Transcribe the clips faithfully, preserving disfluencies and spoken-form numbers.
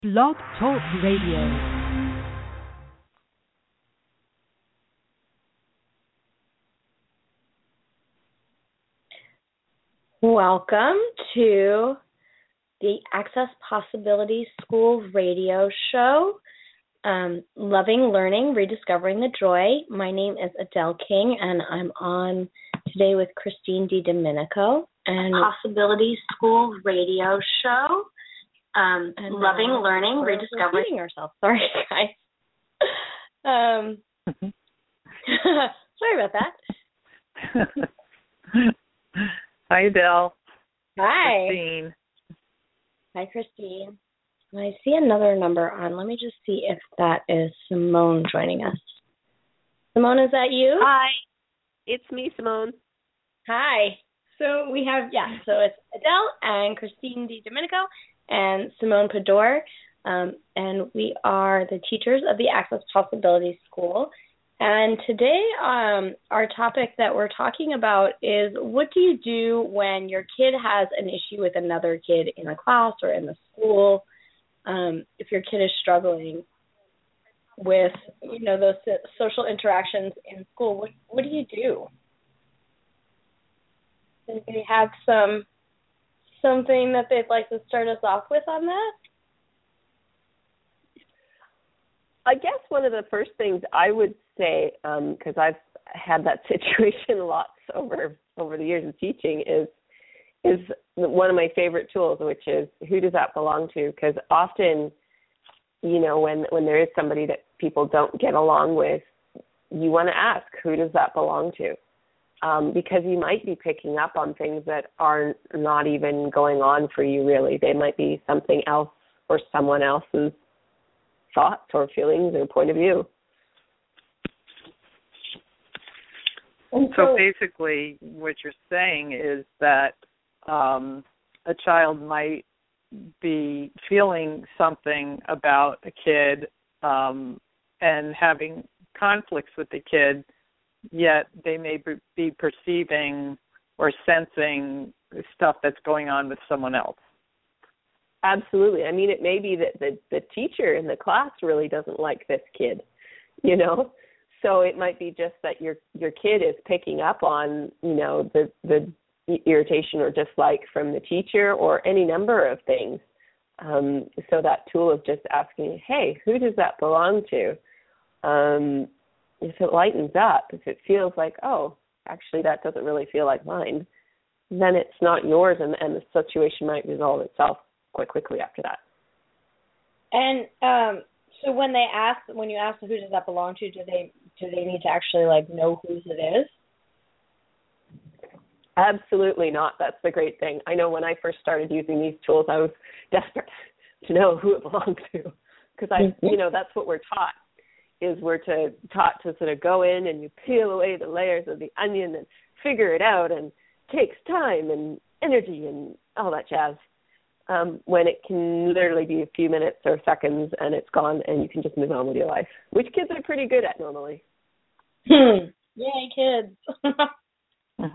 Blog Talk Radio. Welcome to the Access Possibilities School radio show, um, Loving Learning, Rediscovering the Joy. My name is Adele King, and I'm on today with Christine DiDomenico. And Possibilities School radio show, um, and, Loving uh, Learning, Rediscovering ourselves. Sorry, guys. Um, sorry about that. Hi, Adele. Hi. Christine. Hi, Christine. I see another number on. Let me just see if that is Simone joining us. Simone, is that you? Hi. It's me, Simone. Hi. So we have, yeah, so it's Adele and Christine DiDomenico and Simone Pador, um, and we are the teachers of the Access Possibilities School. And today, um, our topic that we're talking about is, what do you do when your kid has an issue with another kid in a class or in the school? Um, if your kid is struggling with, you know, those social interactions in school, what what do you do? Do they have some something that they'd like to start us off with on that? I guess one of the first things I would say, because um, I've had that situation lots over over the years of teaching, is is one of my favorite tools, which is, who does that belong to? Because often, you know, when when there is somebody that people don't get along with, you want to ask, who does that belong to? Um, because you might be picking up on things that are not even going on for you, really. They might be something else or someone else's thoughts or feelings or point of view. So, so basically what you're saying is that um, a child might be feeling something about a kid um, and having conflicts with the kid, yet they may be perceiving or sensing stuff that's going on with someone else. Absolutely. I mean, it may be that the, the teacher in the class really doesn't like this kid, you know? So it might be just that your your kid is picking up on, you know, the, the irritation or dislike from the teacher or any number of things. Um, so that tool of just asking, hey, who does that belong to? Um, if it lightens up, if it feels like, oh, actually that doesn't really feel like mine, then it's not yours, and, and the situation might resolve itself quite quickly after that. And um, so when they ask, when you ask who does that belong to, do they do they need to actually like know whose it is? Absolutely not. That's the great thing. I know when I first started using these tools, I was desperate to know who it belonged to, because I, you know, that's what we're taught. Is we're to, taught to sort of go in and you peel away the layers of the onion and figure it out, and it takes time and energy and all that jazz. Um, when it can literally be a few minutes or seconds and it's gone and you can just move on with your life, which kids are pretty good at normally. Hmm. Yay, kids. um,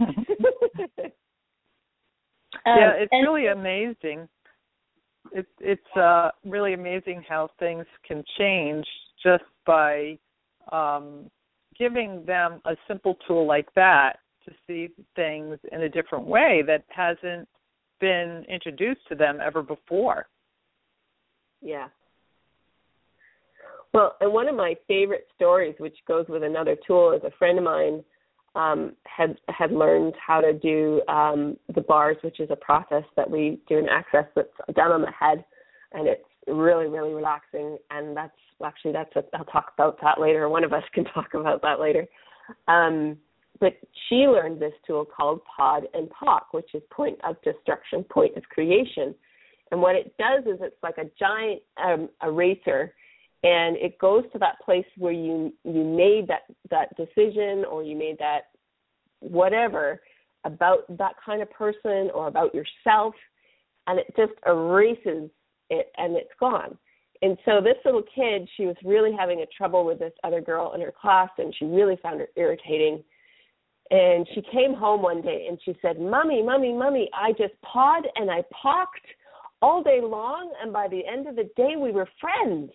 yeah, it's and- really amazing. It's it's uh, really amazing how things can change just by um, giving them a simple tool like that to see things in a different way that hasn't been introduced to them ever before. Yeah. Well, and one of my favorite stories, which goes with another tool, is a friend of mine um, had had learned how to do um, the bars, which is a process that we do in Access that's done on the head, and it's really, really relaxing. And that's actually that's a, I'll talk about that later. One of us can talk about that later. Um, But she learned this tool called Pod and P O C, which is point of destruction, point of creation. And what it does is it's like a giant um, eraser, and it goes to that place where you you made that, that decision, or you made that whatever about that kind of person or about yourself, and it just erases it, and it's gone. And so this little kid, she was really having a trouble with this other girl in her class, and she really found her irritating. And she came home one day and she said, Mommy, Mommy, Mommy, I just pawed and I pocked all day long, and by the end of the day, we were friends.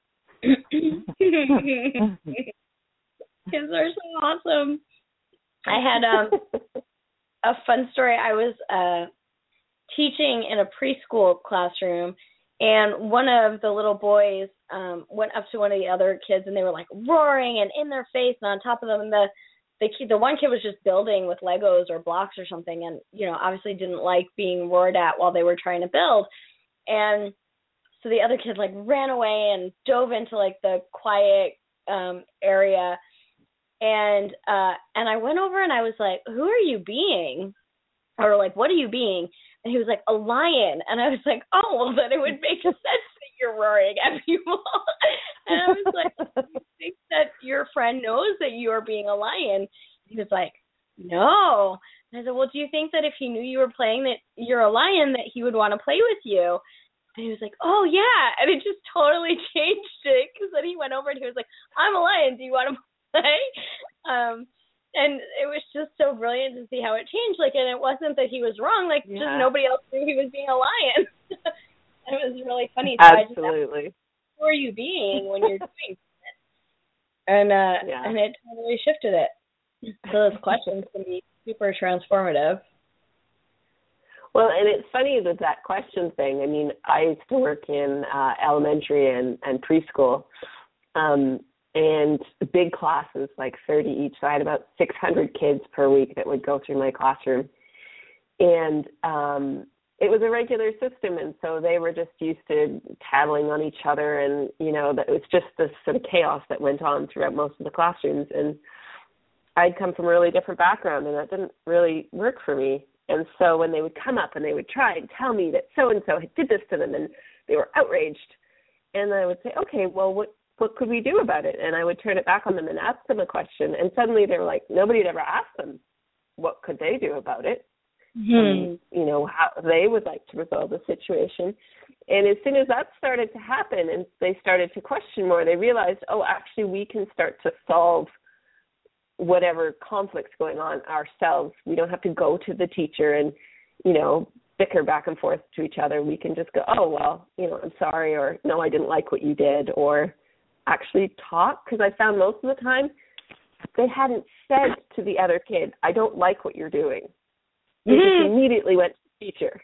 Kids are so awesome. I had um, a fun story. I was uh, teaching in a preschool classroom, and one of the little boys um, went up to one of the other kids, and they were like roaring and in their face and on top of them. And the the kid, the one kid was just building with Legos or blocks or something, and you know obviously didn't like being roared at while they were trying to build. And so the other kid like ran away and dove into like the quiet um, area. And uh, and I went over and I was like, "Who are you being?" Or like, "What are you being?" And he was like, "A lion." And I was like, "Oh, well, then it would make sense that you're roaring at people." And I was like, "Do you think that your friend knows that you are being a lion?" He was like, "No." And I said, "Well, do you think that if he knew you were playing that you're a lion, that he would want to play with you?" And he was like, "Oh, yeah." And it just totally changed it, because then he went over and he was like, "I'm a lion. Do you want to play?" Um, and it was just so brilliant to see how it changed. Like, and it wasn't that he was wrong. Like, yeah. just nobody else knew he was being a lion. It was really funny. So Absolutely. I just asked, who are you being when you're doing it? And uh, yeah. and it totally shifted it. So those questions can be super transformative. Well, and it's funny with that question thing. I mean, I used to work in uh, elementary and, and preschool. Um, and big classes, like thirty each. So I had about six hundred kids per week that would go through my classroom. And um, it was a regular system, and so they were just used to tattling on each other, and, you know, that it was just this sort of chaos that went on throughout most of the classrooms. And I'd come from a really different background, and that didn't really work for me. And so when they would come up and they would try and tell me that so-and-so did this to them, and they were outraged, and I would say, okay, well, what what could we do about it? And I would turn it back on them and ask them a question. And suddenly they were like, nobody had ever asked them what could they do about it. Mm-hmm. And, you know, how they would like to resolve the situation. And as soon as that started to happen and they started to question more, they realized, oh, actually we can start to solve whatever conflict's going on ourselves. We don't have to go to the teacher and, you know, bicker back and forth to each other. We can just go, oh, well, you know, I'm sorry, or no, I didn't like what you did, or actually talk. Because I found most of the time they hadn't said to the other kid, I don't like what you're doing. They mm-hmm. just immediately went to the teacher.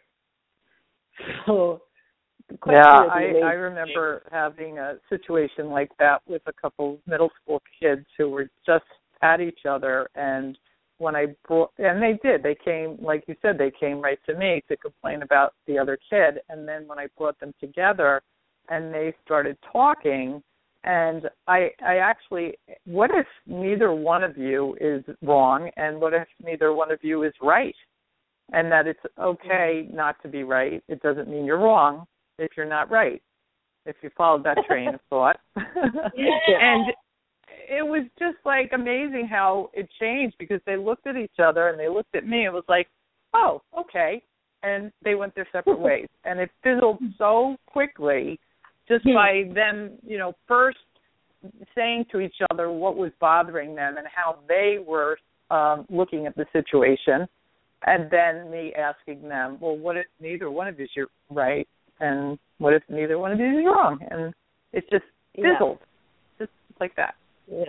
So the question yeah, is I, amazing. I remember having a situation like that with a couple middle school kids who were just at each other, and when I brought, and they did, they came, like you said, they came right to me to complain about the other kid, and then when I brought them together and they started talking, and I, I actually, what if neither one of you is wrong, and what if neither one of you is right, and that it's okay not to be right? It doesn't mean you're wrong if you're not right, if you followed that train of thought. Yeah. And it was just like amazing how it changed, because they looked at each other and they looked at me. It was like, oh, okay. And they went their separate ways. And it fizzled so quickly just by them, you know, first saying to each other what was bothering them and how they were um, looking at the situation. And then me asking them, well, what if neither one of you is right? And what if neither one of you is wrong? And it just fizzled, yeah. just like that. Yeah.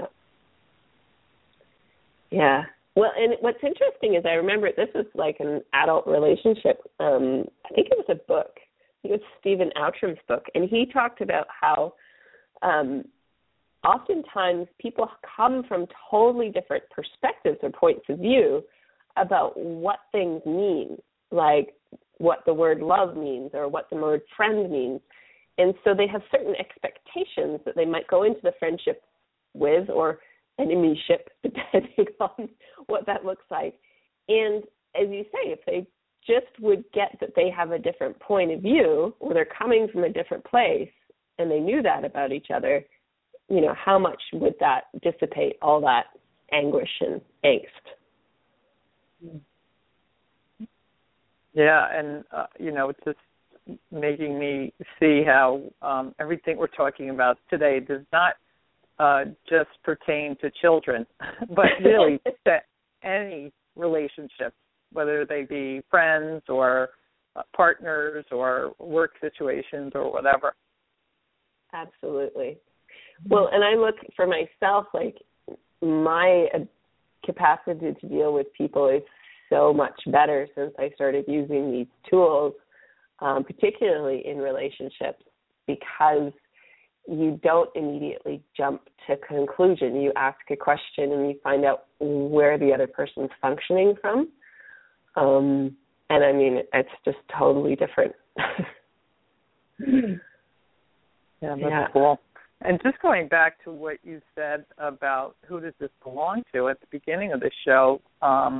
Yeah. Well, and what's interesting is I remember this was like an adult relationship. Um, I think it was a book. I think it was Stephen Outram's book. And he talked about how um, oftentimes people come from totally different perspectives or points of view about what things mean, like what the word love means or what the word friend means. And so they have certain expectations that they might go into the friendship with, or enemyship, depending on what that looks like. And as you say, if they just would get that they have a different point of view, or they're coming from a different place, and they knew that about each other, you know, how much would that dissipate all that anguish and angst? Yeah, and, uh, you know, it's just making me see how um, everything we're talking about today does not Uh, just pertain to children, but really to any relationship, whether they be friends or partners or work situations or whatever. Absolutely. Well, and I look for myself, like my capacity to deal with people is so much better since I started using these tools, um, particularly in relationships, because you don't immediately jump to conclusion. You ask a question and you find out where the other person's functioning from. Um, and I mean, it's just totally different. Yeah, that's yeah. cool. And just going back to what you said about who does this belong to at the beginning of the show, um,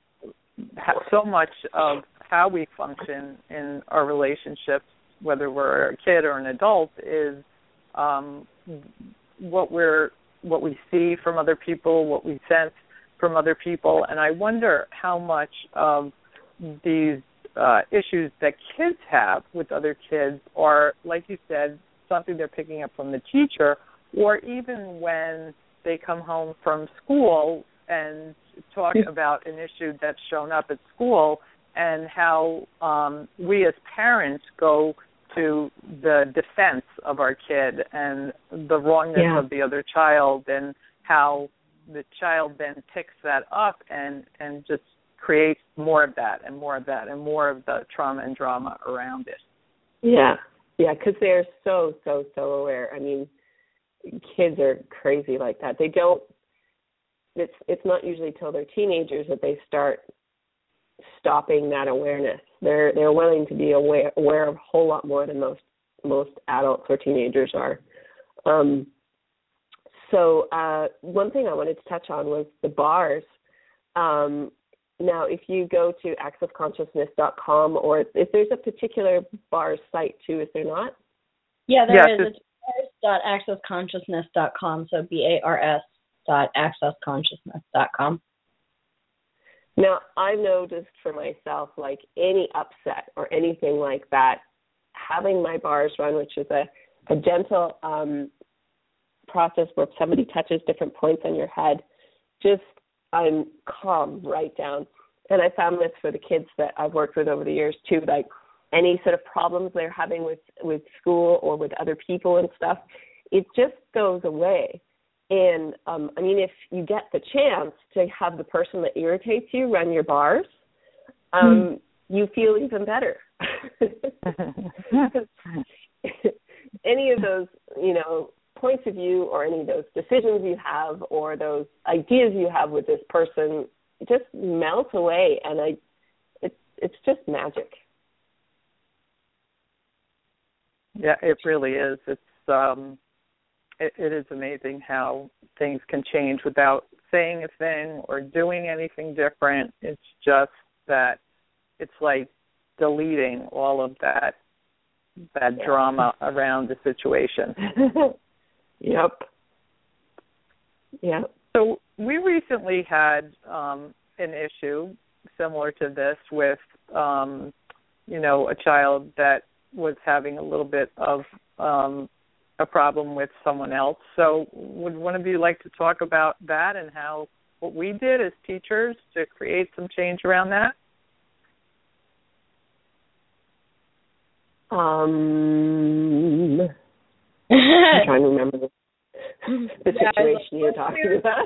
so much of how we function in our relationships, whether we're a kid or an adult, is um, what we're what we see from other people, what we sense from other people. And I wonder how much of these uh, issues that kids have with other kids are, like you said, something they're picking up from the teacher, or even when they come home from school and talk about an issue that's shown up at school, and how um, we as parents go to the defense of our kid and the wrongness yeah. of the other child, and how the child then picks that up and, and just creates more of that and more of that and more of the trauma and drama around it. Yeah. Yeah, because they're so, so, so aware. I mean, kids are crazy like that. They don't, it's it's not usually till they're teenagers that they start stopping that awareness. They're they're willing to be aware, aware of a whole lot more than most most adults or teenagers are. Um, so uh, one thing I wanted to touch on was the bars. Um, Now, if you go to access consciousness dot com, or if there's a particular bars site too, is there not? Yeah, there yes, is. It's bars dot access consciousness dot com, so B A R S dot access consciousness dot com. Now, I've noticed for myself, like any upset or anything like that, having my bars run, which is a, a gentle um, process where somebody touches different points on your head, just I'm calm right down. And I found this for the kids that I've worked with over the years too, like any sort of problems they're having with, with school or with other people and stuff, it just goes away. And, um, I mean, if you get the chance to have the person that irritates you run your bars, um, mm-hmm. you feel even better. Any of those, you know, points of view or any of those decisions you have or those ideas you have with this person just melt away, and I, it's it's just magic. Yeah, it really is. It's um, it, it is amazing how things can change without saying a thing or doing anything different. It's just that it's like deleting all of that that yeah. drama around the situation. Yep. Yeah. So we recently had um, an issue similar to this with, um, you know, a child that was having a little bit of um, a problem with someone else. So would one of you like to talk about that and how what we did as teachers to create some change around that? Um, I'm trying to remember the, the yeah, situation like, you're talking about.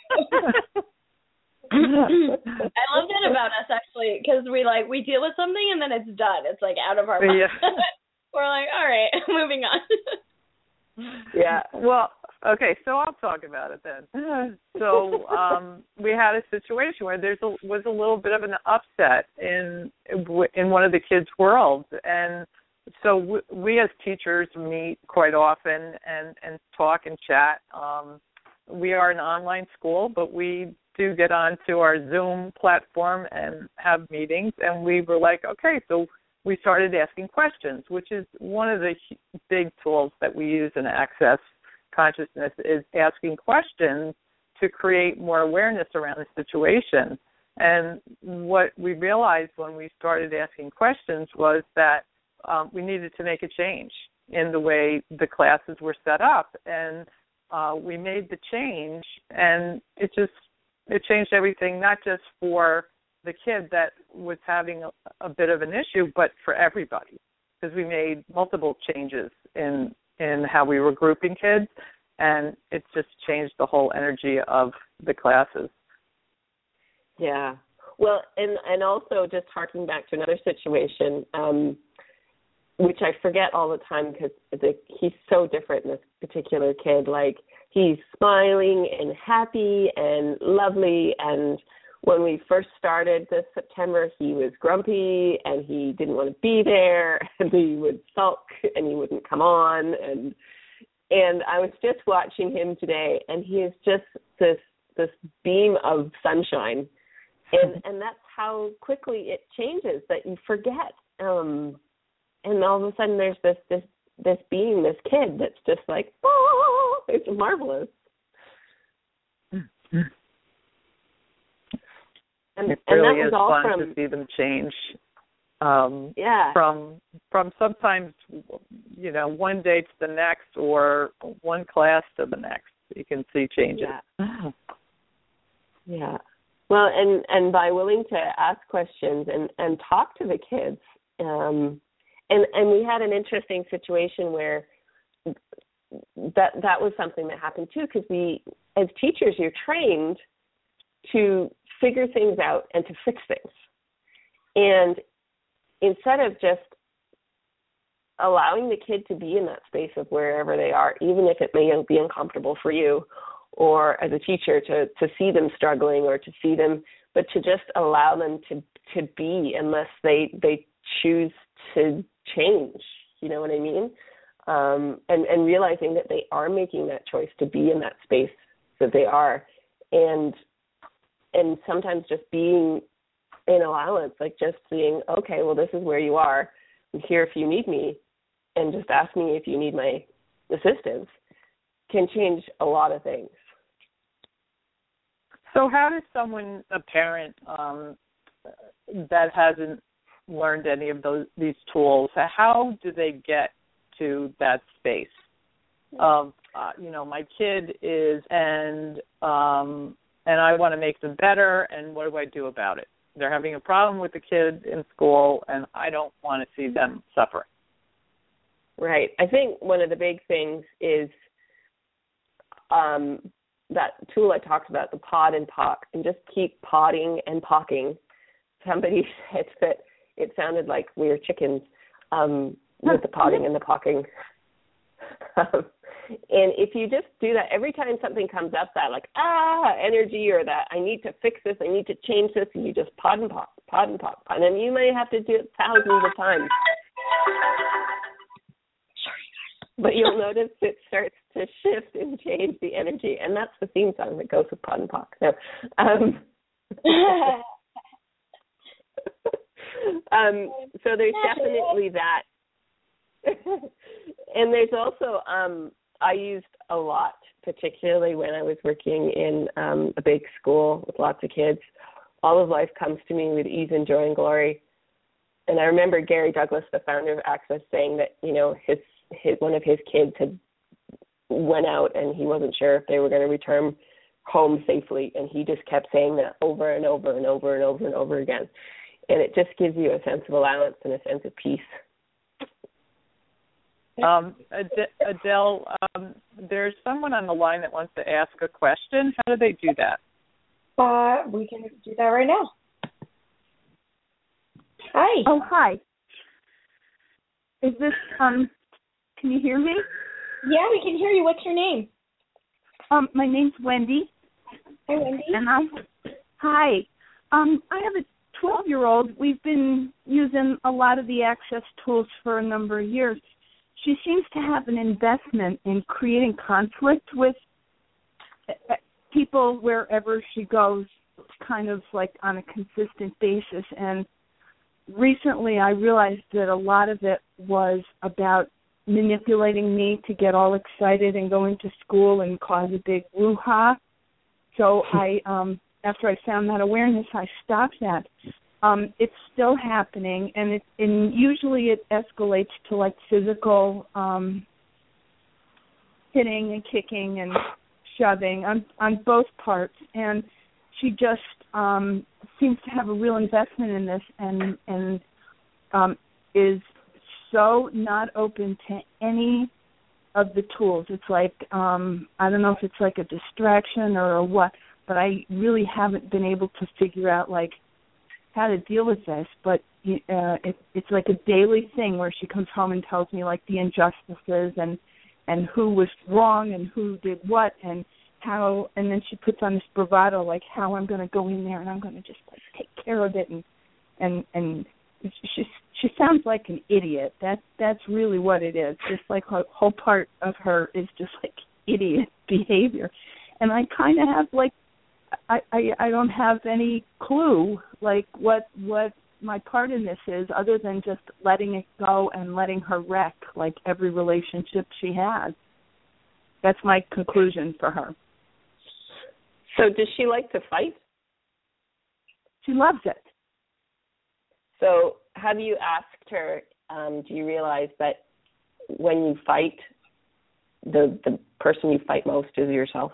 I love that about us, actually, because we like we deal with something and then it's done. It's like out of our mind. Yeah. We're like, all right, moving on. Yeah. Well, okay. So I'll talk about it then. So um, we had a situation where there was a little bit of an upset in in one of the kids' worlds, and so we, we as teachers meet quite often and, and talk and chat. Um, we are an online school, but we do get onto our Zoom platform and have meetings. And we were like, okay, so we started asking questions, which is one of the big tools that we use in Access Consciousness, is asking questions to create more awareness around the situation. And what we realized when we started asking questions was that Um, we needed to make a change in the way the classes were set up, and uh, we made the change, and it just it changed everything, not just for the kid that was having a, a bit of an issue, but for everybody, because we made multiple changes in in how we were grouping kids, and it's just changed the whole energy of the classes. Yeah. Well, and, and also just harking back to another situation, um, which I forget all the time because he's so different, this particular kid. Like, he's smiling and happy and lovely, and when we first started this September, he was grumpy and he didn't want to be there, and he would sulk and he wouldn't come on. And and I was just watching him today, and he is just this this beam of sunshine, and and that's how quickly it changes that you forget. Um, and all of a sudden, there's this this this being, this kid that's just like, oh, it's marvelous. Mm-hmm. And, it really and that was is all fun from, to see them change. Um, yeah. From from sometimes, you know, one day to the next, or one class to the next, you can see changes. Yeah. yeah. Well, and, and by willing to ask questions and, and talk to the kids, um, and and we had an interesting situation where that that was something that happened too, because we, as teachers, you're trained to figure things out and to fix things. And instead of just allowing the kid to be in that space of wherever they are, even if it may be uncomfortable for you or as a teacher to, to see them struggling or to see them, but to just allow them to, to be unless they, they choose to change, you know what I mean? Um, and, and realizing that they are making that choice to be in that space that they are. And And sometimes just being in allowance, like just seeing, okay, well, this is where you are. I'm here if you need me, and just ask me if you need my assistance, can change a lot of things. So how does someone, a parent um, that hasn't learned any of those these tools, how do they get to that space of, uh, you know, my kid is, and um, and I want to make them better, and what do I do about it? They're having a problem with the kid in school, and I don't want to see them suffer. Right. I think one of the big things is um, that tool I talked about, the pod and pock, and just keep podding and pocking. Somebody said that it sounded like we were chickens um, with the podding and the pocking. um, And if you just do that every time something comes up, that like, ah, energy, or that I need to fix this, I need to change this, and you just pod and pop, pod and pop. And then you may have to do it thousands of times. But you'll notice it starts to shift and change the energy. And that's the theme song that goes with pod and pop. So, um, um, so there's definitely that. And there's also, um, I used a lot, particularly when I was working in um, a big school with lots of kids. All of life comes to me with ease and joy and glory. And I remember Gary Douglas, the founder of Access, saying that, you know, his, his one of his kids had went out and he wasn't sure if they were going to return home safely. And he just kept saying that over and over and over and over and over again. And it just gives you a sense of allowance and a sense of peace. Um, Ad- Adele, um, there's someone on the line that wants to ask a question. How do they do that? Uh, we can do that right now. Hi. Oh, hi. Is this, um, can you hear me? Yeah, we can hear you. What's your name? Um, my name's Wendy. Hi, Wendy. And I, hi. Um, I have a twelve-year-old. We've been using a lot of the Access tools for a number of years. She seems to have an investment in creating conflict with people wherever she goes, kind of like on a consistent basis. And recently I realized that a lot of it was about manipulating me to get all excited and go into school and cause a big woo-ha. So I, um, after I found that awareness, I stopped that. Um, it's still happening, and it and usually it escalates to like physical um, hitting and kicking and shoving on on both parts. And she just um, seems to have a real investment in this and and um, is so not open to any of the tools. It's like, um, I don't know if it's like a distraction or what, but I really haven't been able to figure out, like, how to deal with this. But uh, it, it's like a daily thing where she comes home and tells me, like, the injustices and, and who was wrong and who did what and how, and then she puts on this bravado, like, how I'm going to go in there and I'm going to just, like, take care of it. And, and, and she she sounds like an idiot. That that's really what it is. Just like her whole part of her is just like idiot behavior, and I kind of have like I, I I don't have any clue like what what my part in this is, other than just letting it go and letting her wreck like every relationship she has. That's my conclusion for her. So does she like to fight? She loves it. So have you asked her, um, do you realize that when you fight, the the person you fight most is yourself?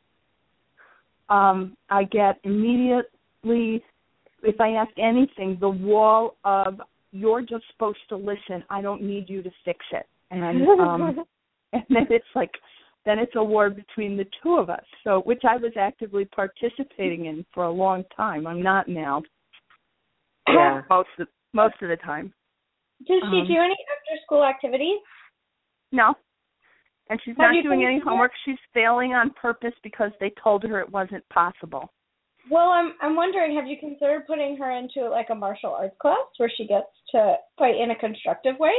Um, I get immediately, if I ask anything, the wall of, you're just supposed to listen, I don't need you to fix it. And um, and then it's like, then it's a war between the two of us, so which I was actively participating in for a long time. I'm not now. Yeah, most of, most of the time. Does she um, do any after-school activities? No. And she's Have not doing any that? homework. She's failing on purpose because they told her it wasn't possible. Well, I'm I'm wondering, have you considered putting her into like a martial arts class where she gets to fight in a constructive way?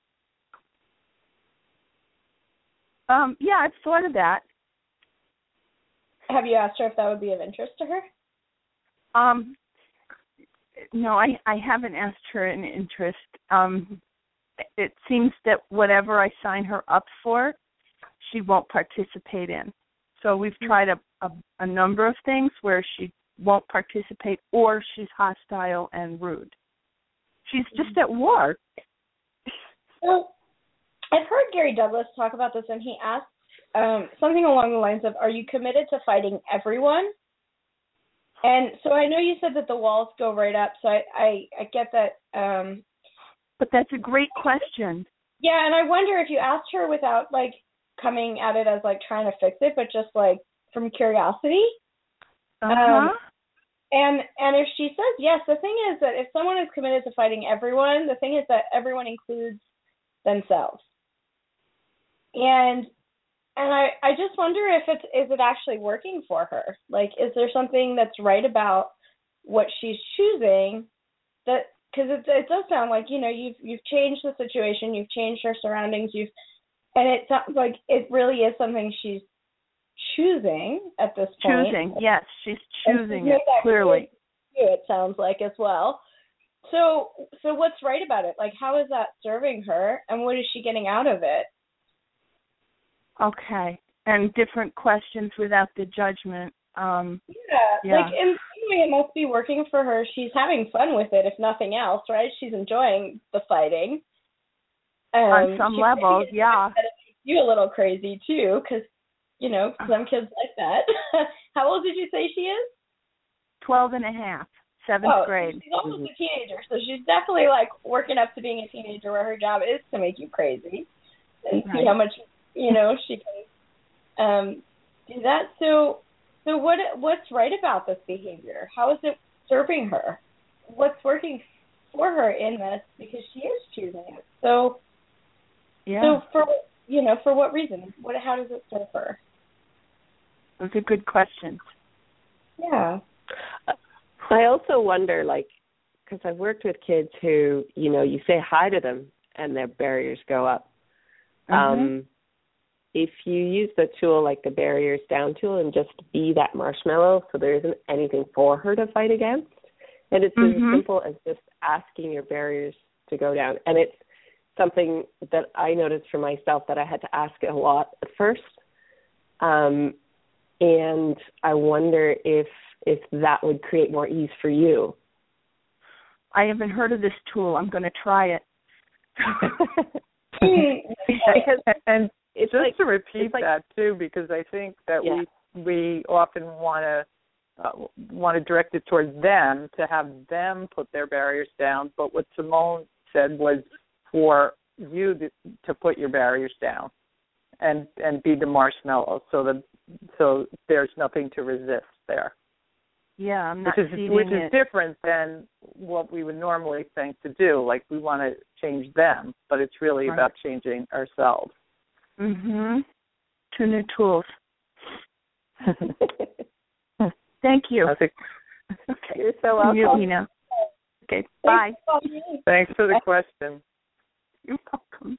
Um, yeah, I've thought of that. Have you asked her if that would be of interest to her? Um, no, I, I haven't asked her an interest. Um, it seems that whatever I sign her up for, she won't participate in. So we've tried a, a, a number of things where she won't participate or she's hostile and rude. She's just at war. Well, I've heard Gary Douglas talk about this, and he asked um, something along the lines of, are you committed to fighting everyone? And so I know you said that the walls go right up, so I, I, I get that. Um, but that's a great question. Yeah, and I wonder if you asked her without, like, coming at it as, like, trying to fix it, but just, like, from curiosity. Uh-huh. Um, and and if she says yes, the thing is that if someone is committed to fighting everyone, the thing is that everyone includes themselves. And and I, I just wonder if it's is it actually working for her? Like, is there something that's right about what she's choosing? That because it it does sound like, you know, you've you've changed the situation, you've changed her surroundings, you've and it sounds like it really is something she's choosing at this point. Choosing, yes, she's choosing it clearly. It sounds like as well. So so what's right about it? Like, how is that serving her, and what is she getting out of it? Okay, and different questions without the judgment. Um, yeah, yeah, like in some way it must be working for her. She's having fun with it, if nothing else, right? She's enjoying the fighting. Um, On some level, yeah. That it makes you a little crazy too, because you know some kids like that. How old did you say she is? Twelve and a half, seventh oh, grade. She's almost a teenager, so she's definitely like working up to being a teenager, where her job is to make you crazy and right. see how much you know she can um, do that. So, so what what's right about this behavior? How is it serving her? What's working for her in this? Because she is choosing it. So, yeah. So for you know for what reason? What how does it serve her? Those are good questions. Yeah. I also wonder, like, because I've worked with kids who, you know, you say hi to them and their barriers go up. Mm-hmm. Um, if you use the tool like the barriers down tool and just be that marshmallow so there isn't anything for her to fight against, and it's mm-hmm. as simple as just asking your barriers to go down. And it's something that I noticed for myself that I had to ask a lot at first. Um, and I wonder if if that would create more ease for you. I haven't heard of this tool. I'm going to try it. because, and it's just like, to repeat like, that too, because I think that yeah. we we often want to uh, want to direct it towards them to have them put their barriers down. But what Simone said was for you to, to put your barriers down and and be the marshmallow, so that so there's nothing to resist there. Yeah, I'm not which is feeding which it. is different than what we would normally think to do. Like we want to change them, but it's really Right. about changing ourselves. Mhm. Two new tools. Thank you. I think, Okay, you're so welcome. You, you know. Okay, bye. thanks for the question. You're welcome.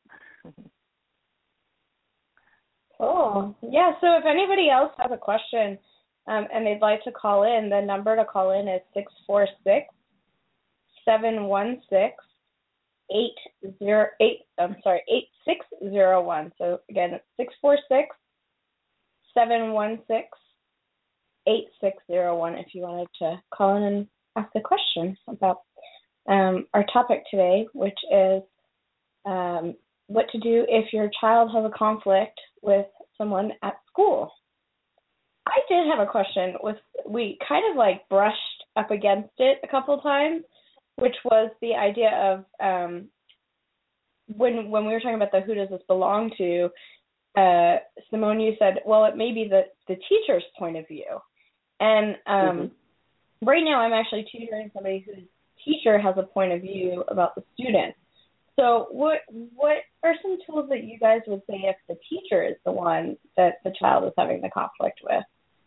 Cool. Yeah, so if anybody else has a question um, and they'd like to call in, the number to call in is six four six, seven one six, eight zero eight, I'm sorry, eight six zero one. So again, it's six four six, seven one six, eight six zero one if you wanted to call in and ask a question about um, our topic today, which is um, what to do if your child has a conflict with someone at school. I did have a question with, we kind of like brushed up against it a couple of times, which was the idea of um, when when we were talking about the who does this belong to, uh, Simone, you said, well, it may be the, the teacher's point of view. And um, mm-hmm. right now I'm actually tutoring somebody whose teacher has a point of view about the student. So what what are some tools that you guys would say if the teacher is the one that the child is having the conflict with?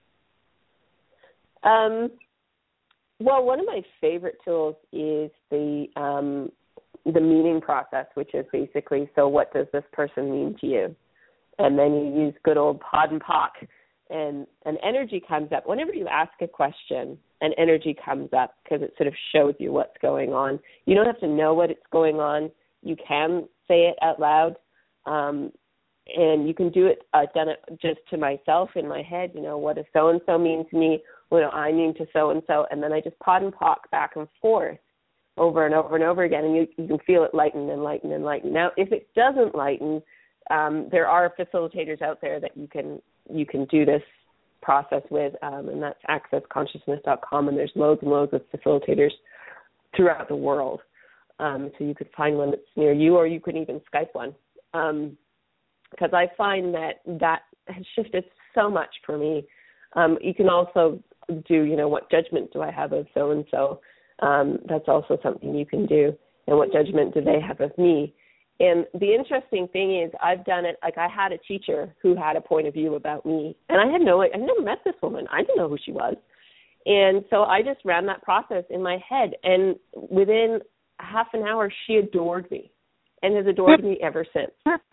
Um, well, one of my favorite tools is the um, the meaning process, which is basically, so what does this person mean to you? And then you use good old pod and pock, and an energy comes up. Whenever you ask a question, an energy comes up because it sort of shows you what's going on. You don't have to know what it's going on. You can say it out loud, um, and you can do it. I've done it just to myself in my head. You know, what does so-and-so mean to me? What do I mean to so-and-so? And then I just pod and pock back and forth over and over and over again, and you, you can feel it lighten and lighten and lighten. Now, if it doesn't lighten, um, there are facilitators out there that you can you can do this process with, um, and that's access consciousness dot com, and there's loads and loads of facilitators throughout the world. Um, so you could find one that's near you, or you could even Skype one. Um, because I find that that has shifted so much for me. Um, you can also do, you know, what judgment do I have of so-and-so? Um, that's also something you can do. And what judgment do they have of me? And the interesting thing is I've done it, like I had a teacher who had a point of view about me. And I had no, I've never met this woman. I didn't know who she was. And so I just ran that process in my head. And within half an hour, she adored me and has adored me ever since.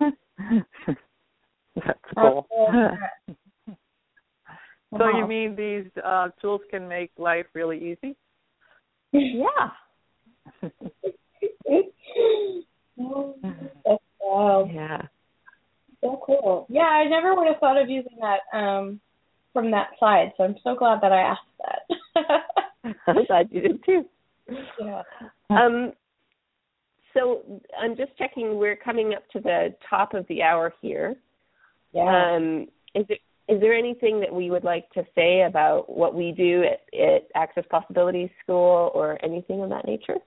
That's cool. So wow. You mean these uh, tools can make life really easy? Yeah. Wow. Yeah. So cool. Yeah, I never would have thought of using that um, from that side, so I'm so glad that I asked that. I'm glad you did too. Yeah. Um, so I'm just checking. We're coming up to the top of the hour here. Yeah. Um, is there is there anything that we would like to say about what we do at, at Access Possibilities School or anything of that nature?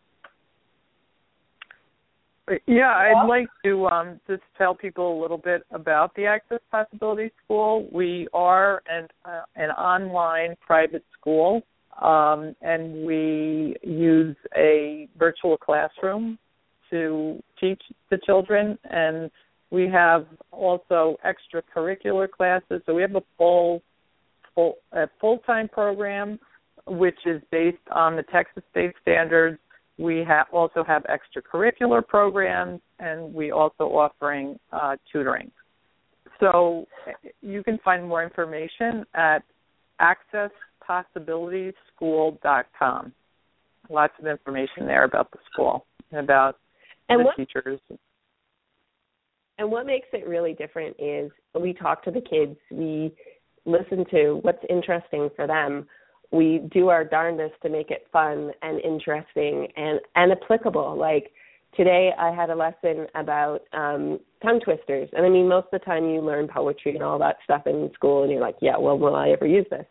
Yeah, I'd like to um, just tell people a little bit about the Access Possibilities School. We are an, uh, an online private school, um, and we use a virtual classroom to teach the children, and we have also extracurricular classes. So we have a full, full a full-time program, which is based on the Texas State Standards. We ha- also have extracurricular programs, and we also offering uh, tutoring. So you can find more information at access possibilities school dot com. Lots of information there about the school and about and the what, teachers. And what makes it really different is we talk to the kids. We listen to what's interesting for them. We do our darndest to make it fun and interesting and, and applicable. Like today I had a lesson about um, tongue twisters. And I mean, most of the time you learn poetry and all that stuff in school and you're like, yeah, well, will I ever use this?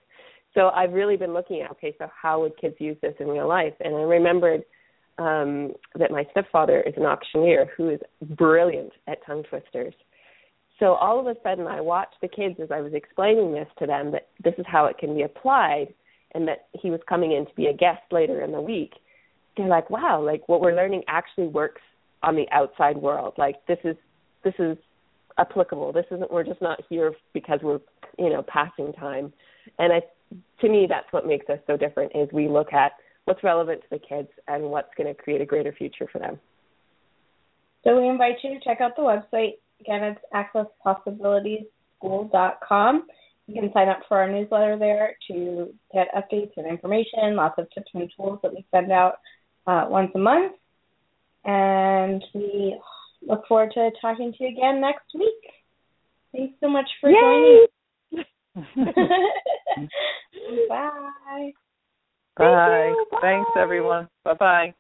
So I've really been looking at, okay, so how would kids use this in real life? And I remembered um, that my stepfather is an auctioneer who is brilliant at tongue twisters. So all of a sudden I watched the kids as I was explaining this to them, that this is how it can be applied, and that he was coming in to be a guest later in the week. They're like, wow, like what we're learning actually works on the outside world. Like this is this is applicable. This isn't, we're just not here because we're, you know, passing time. And I, to me, that's what makes us so different, is we look at what's relevant to the kids and what's going to create a greater future for them. So we invite you to check out the website. Again, it's access possibilities school dot com. You can sign up for our newsletter there to get updates and information, lots of tips and tools that we send out uh, once a month. And we look forward to talking to you again next week. Thanks so much for Yay! joining. Bye. Bye. Thank you. Bye. Thanks, everyone. Bye-bye.